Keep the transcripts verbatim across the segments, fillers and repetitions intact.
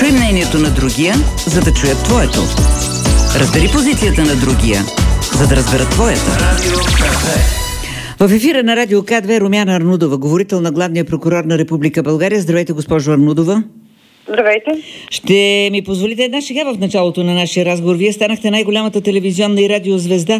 Чуй мнението на другия, за да чуят твоето. Разбери позицията на другия, за да разберат твоята. В ефира на Радио К две Румяна Арнудова, говорител на главния прокурор на Република България. Здравейте, госпожо Арнудова. Здравейте. Ще ми позволите една шега в началото на нашия разговор. Вие станахте най-голямата телевизионна и радиозвезда.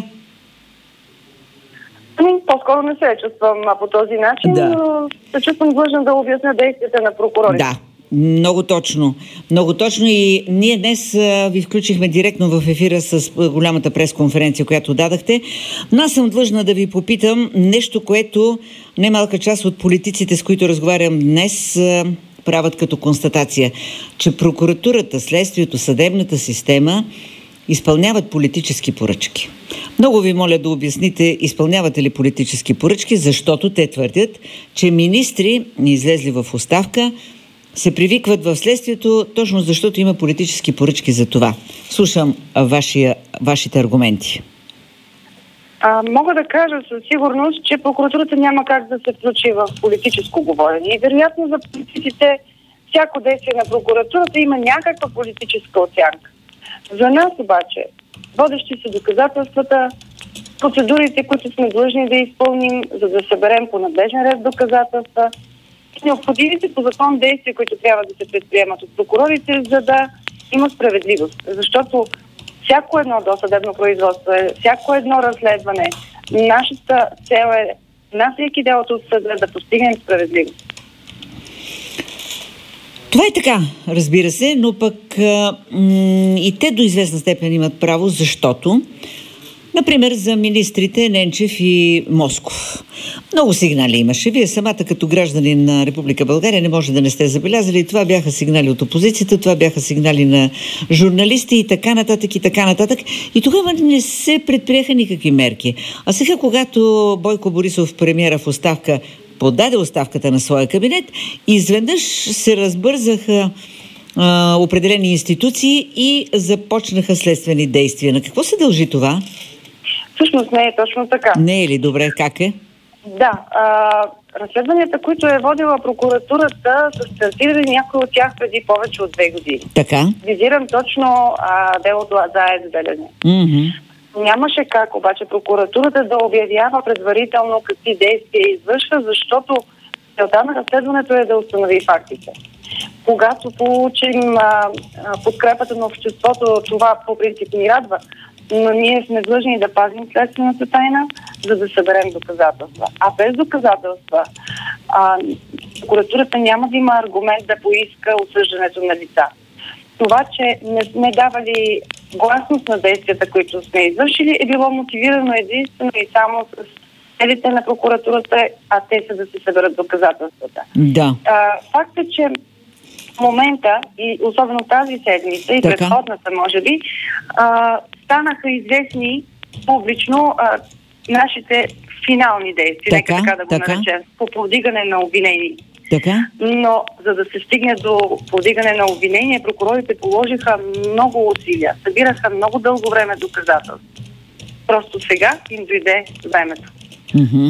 Ами, по-скоро не се чувствам по този начин, да. но се чувствам длъжна да обясня действията на прокурорите. Да. Много точно. Много точно и ние днес а, ви включихме директно в ефира с а, голямата пресконференция, която дадахте. Но аз съм длъжна да ви попитам нещо, което немалка част от политиците, с които разговарям днес, а, правят като констатация, че прокуратурата, следствието, съдебната система изпълняват политически поръчки. Много ви моля да обясните, изпълнявате ли политически поръчки, защото те твърдят, че министри, излезли в оставка, се привикват в следствието, точно защото има политически поръчки за това. Слушам вашия, вашите аргументи. А, мога да кажа със сигурност, че прокуратурата няма как да се включи в политическо говорене. И вероятно за политиците всяко действие на прокуратурата има някаква политическа оценка. За нас обаче, водещи са доказателствата, процедурите, които сме длъжни да изпълним, за да съберем по надлежен ред доказателства, необходимите по закон действия, които трябва да се предприемат от прокурорите, за да има справедливост. Защото всяко едно досъдебно производство, всяко едно разследване, нашата цел е, насейки делото от съда, да постигнем справедливост. Това е така, разбира се, но пък а, м- и те до известна степен имат право, защото, например, за министрите Ненчев и Москов. Много сигнали имаше. Вие самата като гражданин на Република България не може да не сте забелязали. Това бяха сигнали от опозицията, това бяха сигнали на журналисти и така нататък и така нататък. И тогава не се предприеха никакви мерки. А сега, когато Бойко Борисов, премиера в оставка, подаде оставката на своя кабинет, изведнъж се разбързаха а, определени институции и започнаха следствени действия. На какво се дължи това? Всъщност не е точно така. Не е ли? Добре, как е? Да. А, разследванията, които е водила прокуратурата, са стартирали някои от тях преди повече от две години. Така. Визирам точно а, делото Азаец Белене. Mm-hmm. Нямаше как обаче прокуратурата да обявява предварително какви действия извършва, защото целта на разследването е да установи фактите. Когато получим а, а, подкрепата на обществото, това по принцип ни радва, но ние сме длъжни да пазим следствената тайна, за да съберем доказателства. А без доказателства а, прокуратурата няма да има аргумент да поиска осъждането на лица. Това, че не сме давали гласност на действията, които сме извършили, е било мотивирано единствено и само с целите на прокуратурата, а те са да се съберат доказателствата. Да. А, факт е, че в момента, и особено тази седмица, и така, предходната, може би, а, станаха известни публично а, нашите финални действия, така, нека така да го така. наречем, по повдигане на обвинения. Така? Но за да се стигне до повдигане на обвинение, прокурорите положиха много усилия, събираха много дълго време доказателства. Просто сега им дойде времето. Mm-hmm.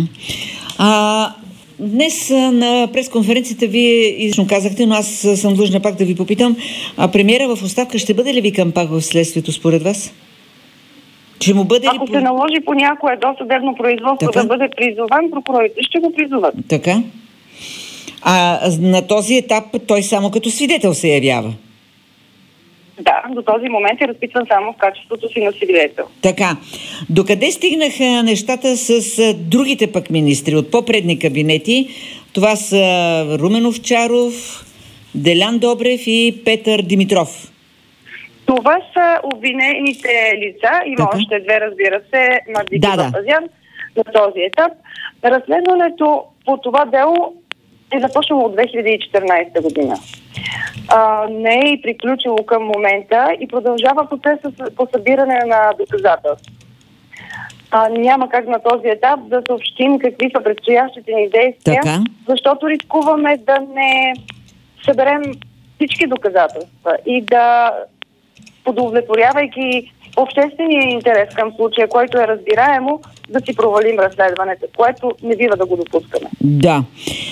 А, днес на пресконференцията вие излично казахте, но аз съм длъжна пак да ви попитам, а премиера в оставка ще бъде ли викан пак в следствието според вас? Ще му бъде Ако ли... се наложи по някое досъдебно производство така да бъде призован, прокурорите ще го призоват. Така? А на този етап той само като свидетел се явява? Да, до този момент е разпитван само в качеството си на свидетел. Така. Докъде стигнаха нещата с другите пък министри от по-предни кабинети? Това са Румен Овчаров, Делян Добрев и Петър Димитров. Това са обвинените лица. Има така още две, разбира се, Мардик да, и да. Папазян на този етап. Разследването по това дело е започнало от две хиляди и четиринадесета година. А, не е и приключило към момента и продължава процеса по събиране на доказателства. А, няма как на този етап да съобщим какви са предстоящите ни действия, така, защото рискуваме да не съберем всички доказателства и да, удовлетворявайки обществения интерес към случая, който е разбираемо, да си провалим разследването, което не бива да го допускаме. Да.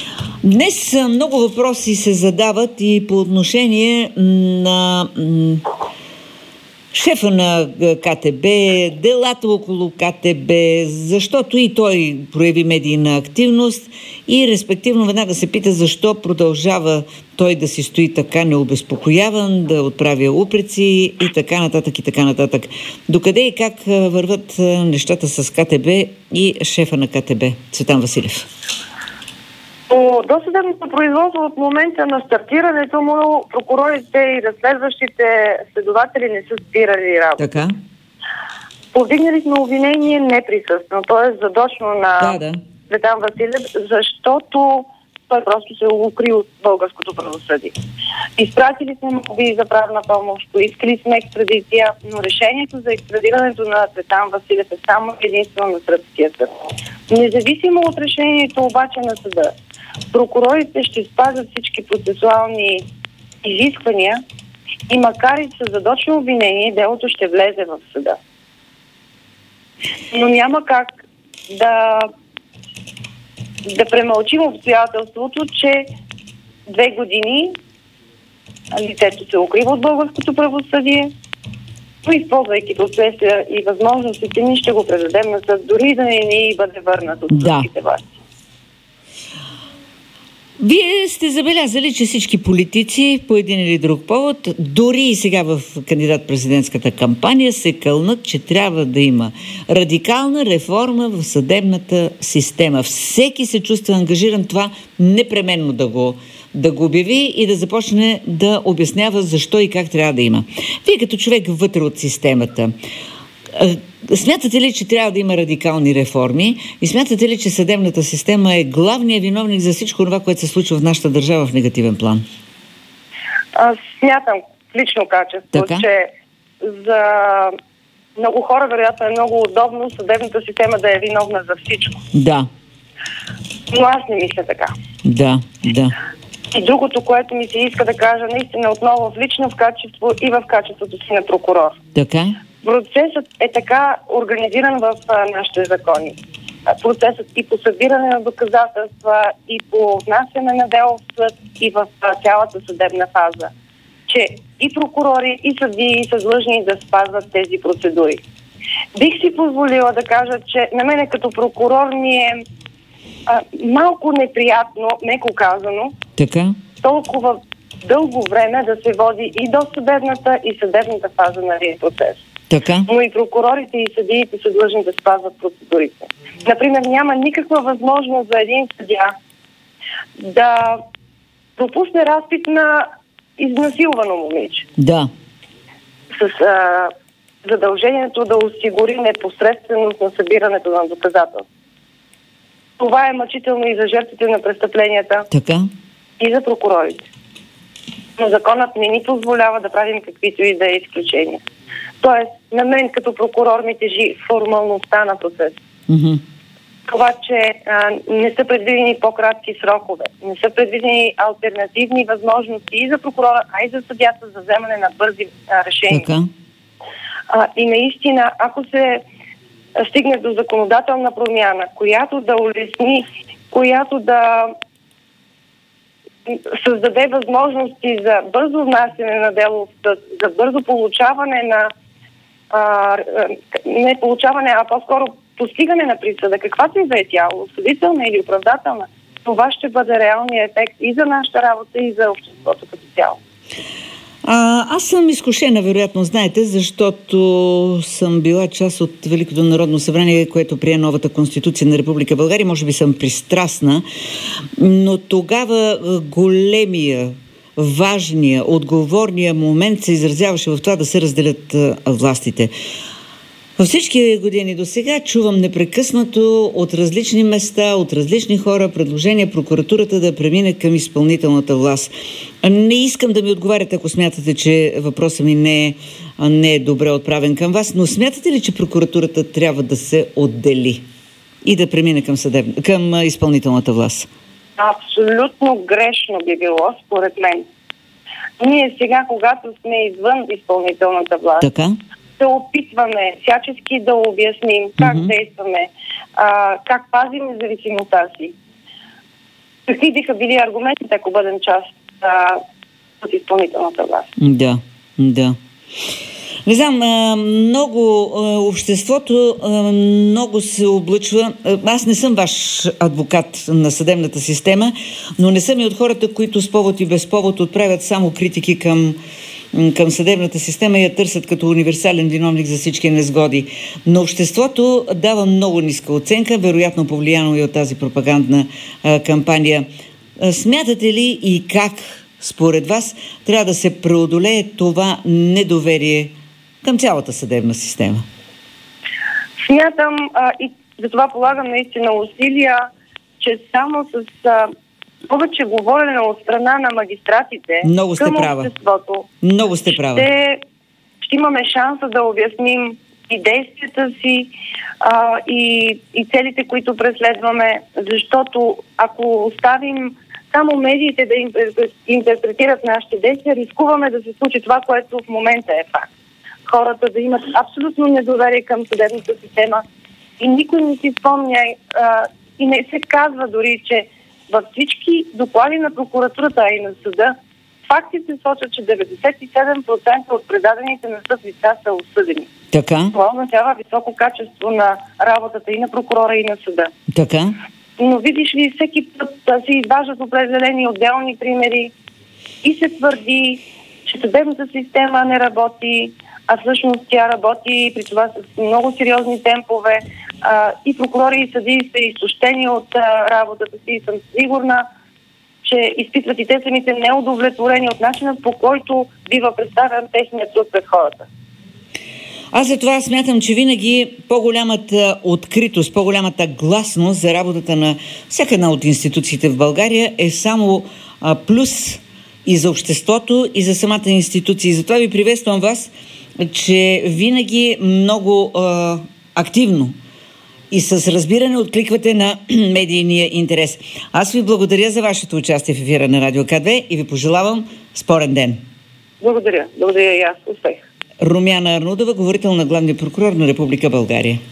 Днес много въпроси се задават и по отношение на м- шефа на КТБ, делата около КТБ, защото и той прояви медийна активност и респективно веднага се пита защо продължава той да си стои така необезпокояван, да отправя упреци и така нататък и така нататък. Докъде и как върват нещата с КТБ и шефа на КТБ, Цветан Василев? По досъдебното производство от момента на стартирането му прокурорите и разследващите следователи не са спирали работа. Така. Повдигнали сме обвинение неприсъствено, т.е. задочно на да, да. Цветан Василев, защото той просто се укри от българското правосъдие. Изпратили сме молби за правна помощ, поискали сме екстрадиция, но решението за екстрадирането на Цветан Василев е само единствено на сръбския съд. Независимо от решението обаче на съда, прокурорите ще спазят всички процесуални изисквания и макар и със задочно обвинение, делото ще влезе в съда. Но няма как да, да премълчим обстоятелството, че две години лицето се укрива от българското правосъдие, но използвайки процеса и възможностите ни, ще го предадем на съд, дори да не ни бъде върнат от турските власти. Вие сте забелязали, че всички политици по един или друг повод, дори и сега в кандидат-президентската кампания, се кълнат, че трябва да има радикална реформа в съдебната система. Всеки се чувства ангажиран това непременно да го, да го обяви и да започне да обяснява защо и как трябва да има. Вие като човек вътре от системата, смятате ли, че трябва да има радикални реформи и смятате ли, че съдебната система е главният виновник за всичко това, което се случва в нашата държава в негативен план? Аз смятам в лично качество, така? че за много хора вероятно е много удобно съдебната система да е виновна за всичко. Да. Но аз не мисля така. Да, да. И другото, което ми се иска да кажа наистина отново в лично в качество и в качеството си на прокурор. Така? Процесът е така организиран в а, нашите закони. А, процесът и по събиране на доказателства, и по внасяне на дело в съд, и в а, цялата съдебна фаза, че и прокурори, и съдии са длъжни да спазват тези процедури. Бих си позволила да кажа, че на мене като прокурор ми е а, малко неприятно, меко казано, така? толкова дълго време да се води и до съдебната, и съдебната фаза на един процес. Така. Но и прокурорите и съдиите са длъжни да спазват процедурите. Например, няма никаква възможност за един съдия да пропусне разпит на изнасилвано момиче. Да. С а, задължението да осигури непосредственост на събирането на доказателства. Това е мъчително и за жертвите на престъпленията, така? И за прокурорите. Но законът не ни позволява да правим каквито и да е изключения. Тоест, на мен като прокурор ми тежи формалността на процеса. Mm-hmm. Това, че а, не са предвидени по-кратки срокове, не са предвидени алтернативни възможности и за прокурора, а и за съдията за вземане на бързи а, решения. Така. А, и наистина, ако се стигне до законодателна промяна, която да улесни, която да създаде възможности за бързо внасяне на дело в съд, за бързо получаване на а, не получаване, а по-скоро постигане на присъда, каквато и да е тя, осъдителна или оправдателна, това ще бъде реалният ефект и за нашата работа, и за обществото като цяло. А, аз съм изкушена, вероятно знаете, защото съм била част от Великото народно събрание, което прие новата конституция на Република България. Може би съм пристрастна, но тогава големия, важния, отговорния момент се изразяваше в това да се разделят властите. Във всички години до сега чувам непрекъснато от различни места, от различни хора предложения прокуратурата да премине към изпълнителната власт. Не искам да ми отговаряте, ако смятате, че въпросът ми не е, не е добре отправен към вас, но смятате ли, че прокуратурата трябва да се отдели и да премине към, съдеб... към изпълнителната власт? Абсолютно грешно би било, според мен. Ние сега, когато сме извън изпълнителната власт, така? се опитваме всячески да обясним как mm-hmm. действаме, а, как пазим независимостта си. какви биха били аргументите, ако бъдем част а, от изпълнителната власт. Да, да. Не знам, много обществото много се облъчва. Аз не съм ваш адвокат на съдебната система, но не съм и от хората, които с повод и без повод отправят само критики към, към съдебната система и я търсят като универсален виновник за всички незгоди. Но обществото дава много ниска оценка, вероятно повлияно и от тази пропагандна кампания. Смятате ли и как според вас трябва да се преодолее това недоверие към цялата съдебна система? Смятам а, и за това полагам наистина усилия, че само с а, повече говорене от страна на магистратите Много сте към права. обществото, Много сте права. Ще, ще имаме шанса да обясним и действията си а, и, и целите, които преследваме, защото ако оставим само медиите да интерпретират нашите действия, рискуваме да се случи това, което в момента е факт. Хората да имат абсолютно недоверие към съдебната система и никой не си спомня а, и не се казва дори, че във всички доклади на прокуратурата, а и на съда, фактите сочат, че деветдесет и седем процента от предадените на съд лица са осъдени. Така. Това означава високо качество на работата и на прокурора, и на съда. Така. Но видиш ли, всеки път се изваждат определени отделни примери и се твърди, че съдебната система не работи, а всъщност тя работи при това с много сериозни темпове а, и прокурори и съдии са изтощени от а, работата си и съм сигурна, че изпитват и те самите неудовлетворени от начина, по който бива представен техният труд пред хората. Аз за това смятам, че винаги по-голямата откритост, по-голямата гласност за работата на всяка една от институциите в България е само а, плюс и за обществото, и за самата институция. И затова ви приветствам вас, че винаги много а, активно и с разбиране откликвате на медийния интерес. Аз ви благодаря за вашето участие в ефира на Радио К две и ви пожелавам спорен ден. Благодаря. Благодаря и аз. Успех. Румяна Арнудова, говорител на главния прокурор на Република България.